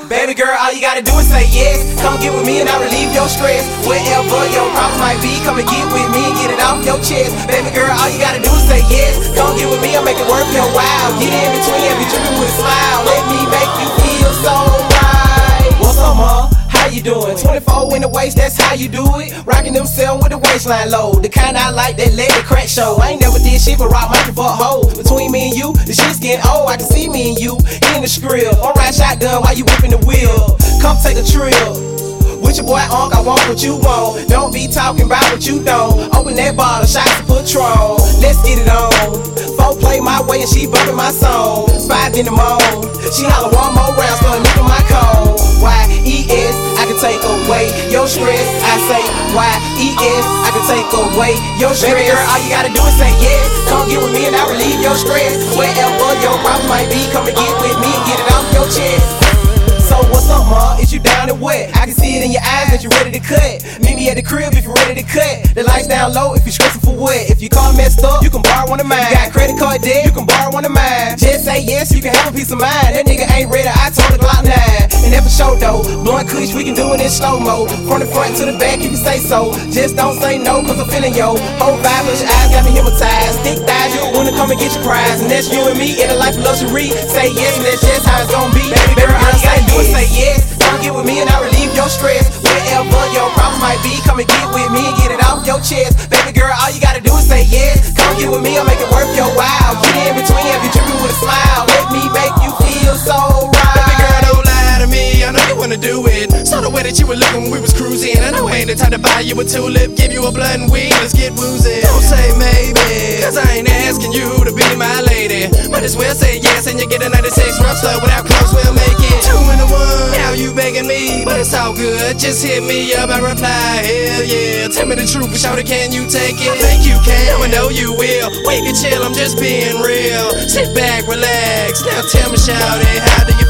Baby girl, all you gotta do is say yes. Come get with me and I'll relieve your stress. Wherever your problems might be, come and get with me and get it off your chest. Baby girl, all you gotta do is say yes. Come get with me, I'll make it worth your while. Get in between and be dripping with a smile. Let me make you feel so right. What's up, ma? How you doing? 24 in the waist, that's how you do it. Rocking them selling with the waistline low. The kind I like that let the crack show. I ain't never did shit but rock my fuck hoes. Between me and you, the shit's getting old. I can see me and you in the skrill. On ride shotgun while you whipping the wheel. Come take a trill. With your boy Unc, I want what you want. Don't be talking about what you don't. Open that bottle, shots of Patron. Let's get it on. Four play my way and she bumping my song. 5 in the morning, she holler one more round, start licking my cone. Y-E-S, I can take away your stress. I say Y-E-S, I can take away your stress. Baby girl, all you gotta do is say yes. Come get with me and I'll relieve your stress. Wherever your problems might be, come and get with me and get it off your chest. So what's up, ma? Is you down and wet? I can see it in your eyes that you ready to cut. Meet me at the crib if you're ready to cut. The lights down low if you're stressing for what. If your car messed up, you can borrow one of mine. You got credit card debt, you can borrow one of mine. Just say yes, you can have a piece of mind. That nigga ain't ready, I told the Glock 9. And that for sure though, blunt kush, we can do it in slow mo. From the front to the back, you can say so. Just don't say no, cause I'm feeling yo. Whole vibe, close your eyes, got me hypnotized. Thick thighs, you wanna come and get your prize. And that's you and me in a life of luxury. Say yes, and that's just how it's gonna be. Baby girl, all you gotta do is say yes. Come get with me and I'll relieve your stress. Wherever your problems might be, come and get with me and get it off your chest. Baby girl, all you gotta do is say yes. Come get with me, I'll make it worth your while. Get in between and be dripping with a smile. Let me make you feel so right. Baby girl, don't lie to me, I know you wanna do it. Saw the way that you were looking when we was cruising. I know I ain't the type to buy you a tulip, give you a blunt and weed, let's get woozy. Don't say maybe, cause I ain't asking you to be my lady. Might as well say yes and you get a 96 rough stud without clothes, we'll make it 2 in 1. Now you begging me, but it's all good. Just hit me up, I reply, hell yeah. Tell me the truth, but shawty, can you take it? I think you can, I know you will. We can chill, I'm just being real. Sit back, relax, now tell me, shawty, how do you